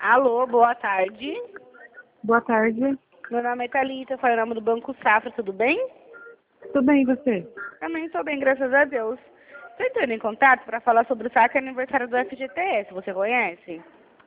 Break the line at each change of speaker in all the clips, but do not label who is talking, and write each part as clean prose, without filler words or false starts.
Alô, boa tarde.
Boa tarde.
Meu nome é Thalita, falo em nome do Banco Safra, tudo bem?
Tudo bem, e você?
Também estou bem, graças a Deus. Estou entrando em contato para falar sobre o saque aniversário do FGTS, você conhece?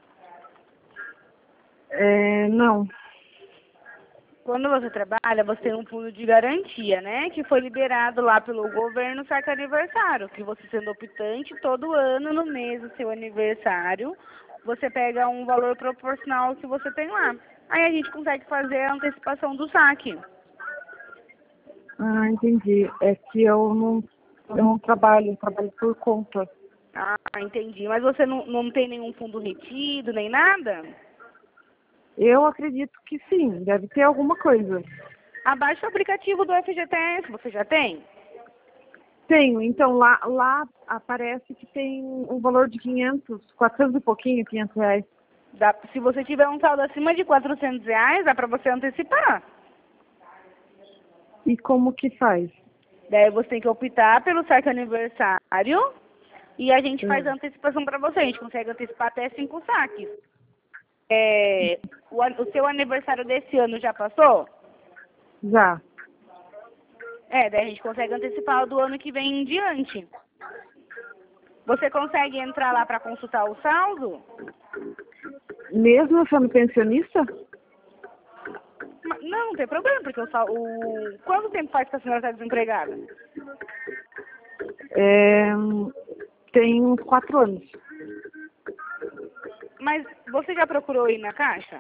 Não.
Quando você trabalha, você tem um fundo de garantia, né? Que foi liberado lá pelo governo saque aniversário, que você sendo optante, todo ano, no mês do seu aniversário, você pega um valor proporcional ao que você tem lá. Aí a gente consegue fazer a antecipação do saque.
Ah, entendi. É que eu não trabalho, eu trabalho por conta.
Ah, entendi. Mas você não tem nenhum fundo retido, nem nada?
Eu acredito que sim, deve ter alguma coisa.
Abaixe o aplicativo do FGTS, você já tem?
Tenho, então lá aparece que tem um valor de 400 e pouquinho, R$ 500.
Se você tiver um saldo acima de R$ 400, dá para você antecipar.
E como que faz?
Daí você tem que optar pelo saque aniversário e a gente faz a
Hum.
antecipação para você. A gente consegue antecipar até 5 saques. O seu aniversário desse ano já passou?
Já.
Daí a gente consegue antecipar o do ano que vem em diante. Você consegue entrar lá para consultar o saldo?
Mesmo eu sendo pensionista?
Não, não tem problema, porque quanto tempo faz que a senhora está desempregada?
Tem uns 4 anos.
Mas você já procurou ir na Caixa?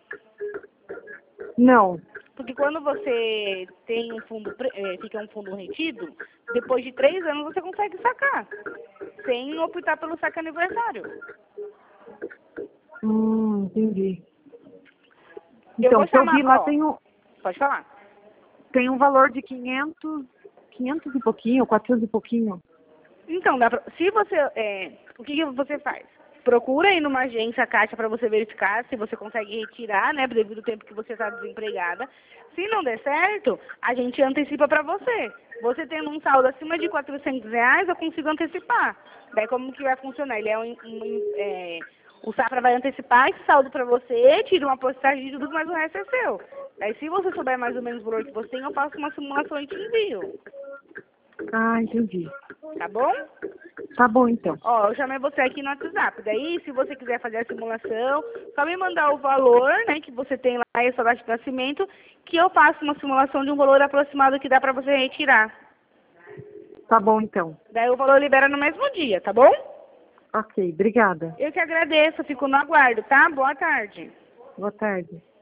Não.
Porque quando você tem fica um fundo retido, depois de 3 anos você consegue sacar, sem optar pelo saque aniversário.
Entendi.
Eu
Então,
vou
se eu
chamar,
vi lá,
ó, pode falar.
tem um valor de 500 e pouquinho, 400 e pouquinho.
Então, se você, o que você faz? Procura aí numa agência Caixa para você verificar se você consegue retirar, né, devido ao tempo que você está desempregada. Se não der certo, a gente antecipa para você. Você tendo um saldo acima de R$ 400, eu consigo antecipar. Daí como que vai funcionar? O Safra vai antecipar esse saldo para você, tira uma porcentagem de juros, mas o resto é seu. Daí se você souber mais ou menos o valor que você tem, eu faço uma simulação e te envio.
Ah, entendi.
Tá bom?
Tá bom, então.
Ó, eu chamei você aqui no WhatsApp. Daí, se você quiser fazer a simulação, só me mandar o valor, né, que você tem lá e a sua data de nascimento, que eu faço uma simulação de um valor aproximado que dá pra você retirar.
Tá bom, então.
Daí o valor libera no mesmo dia, tá bom?
Ok, obrigada.
Eu que agradeço, fico no aguardo, tá? Boa tarde.
Boa tarde.